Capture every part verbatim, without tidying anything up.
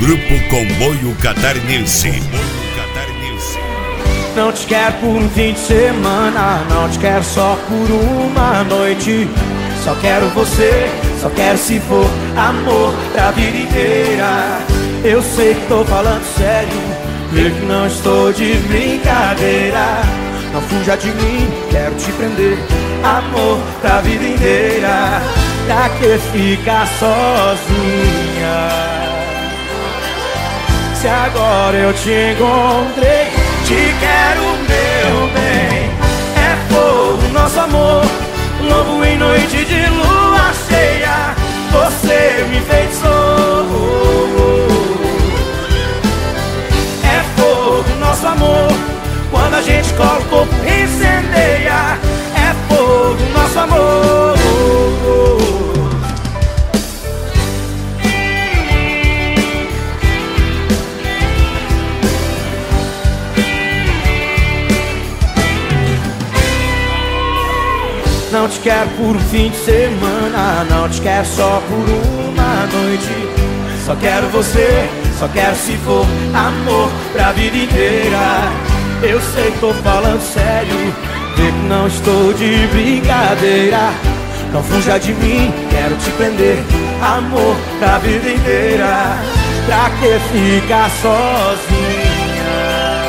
Grupo Comboio Catarinense. Não te quero por um fim de semana, não te quero só por uma noite. Só quero você, só quero se for amor pra vida inteira. Eu sei que tô falando sério, eu que não estou de brincadeira. Não fuja de mim, quero te prender, amor pra vida inteira. Pra que ficar sozinha? Se agora eu te encontrei, te quero, meu bem. É fogo nosso amor, lobo em noite de lua cheia. Você me enfeitiçou. É fogo nosso amor, quando a gente cola o corpo incendeia. É fogo nosso amor. Não te quero por um fim de semana, não te quero só por uma noite. Só quero você, só quero se for amor pra vida inteira. Eu sei que tô falando sério, vê que não estou de brincadeira. Não fuja de mim, quero te prender, amor pra vida inteira. Pra que ficar sozinha?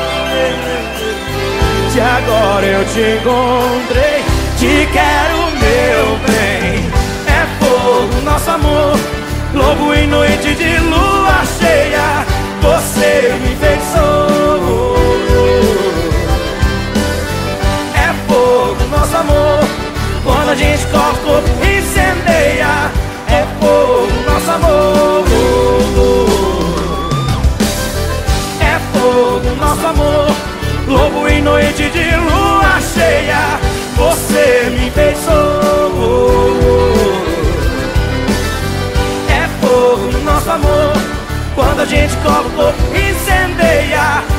Se agora eu te encontrei, te quero, meu bem. É fogo nosso amor, lobo em noite de lua cheia. Você me enfeitiçou. É fogo nosso amor, quando a gente cola o corpo incendeia. É fogo nosso amor. É fogo nosso amor, lobo em noite de lua cheia. Você me enfeitiçou. É fogo no nosso amor, quando a gente cola o corpo incendeia.